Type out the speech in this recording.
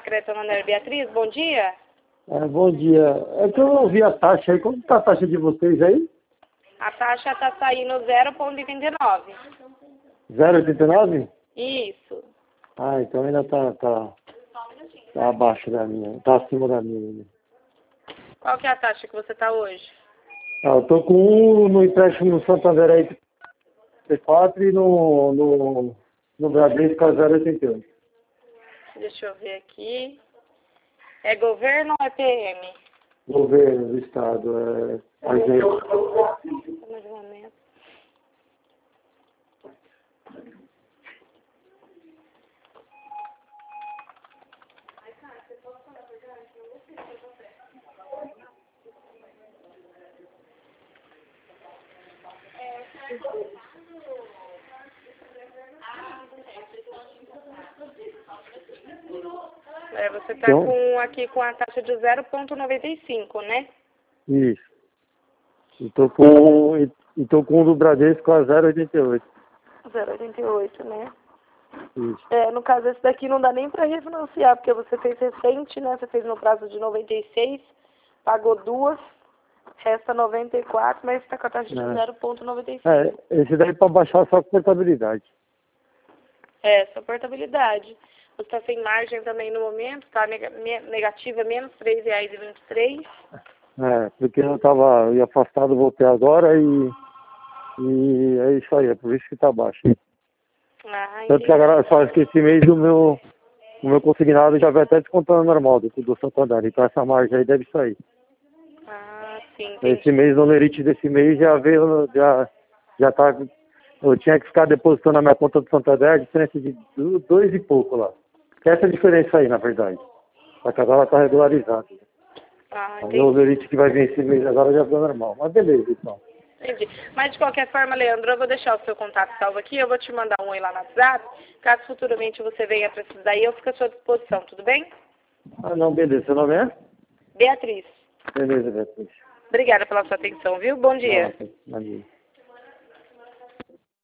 Crédito Santander. Beatriz, bom dia. Bom dia. É que eu não vi a taxa aí. Como está a taxa de vocês aí? A taxa está saindo 0,29. 0,89? Isso. Ah, então ainda tá abaixo da minha. Tá acima da minha ainda. Qual que é a taxa que você está hoje? Eu tô com um no empréstimo no Santander aí, T4 e no Bradesco a 0,88. Deixa eu ver aqui. É governo ou é PM? Governo do Estado, agente. Você está aqui com a taxa de 0,95, né? Isso. E tô com um do Bradesco a 0,88. 0,88, né? Isso. No caso, esse daqui não dá nem para refinanciar, porque você fez recente, né? Você fez no prazo de 96, pagou 2, resta 94, mas está com a taxa de 0,95. Esse daí para baixar só a portabilidade. Só portabilidade. Você está sem margem também no momento, está negativa, menos R$ 3,23. Porque eu ia afastado, voltei agora e é isso aí, é por isso que tá baixo. Tanto que agora só que esse mês o meu consignado já vai até descontando normal do Santander, então essa margem aí deve sair. Sim. Esse mês, o lerite desse mês já tá. Eu tinha que ficar depositando na minha conta do Santander a diferença de 2 e pouco lá. Que é essa diferença aí, na verdade. Só que agora tá regularizado. O lerite que vai vir esse mês agora já ficou normal. Mas beleza, então. Entendi. Mas de qualquer forma, Leandro, eu vou deixar o seu contato salvo aqui, eu vou te mandar um oi lá no WhatsApp. Caso futuramente você venha precisar, eu fico à sua disposição, tudo bem? Não, beleza. Seu nome é? Beatriz. Beleza, Beatriz. Obrigada pela sua atenção, viu? Bom dia. Bom dia.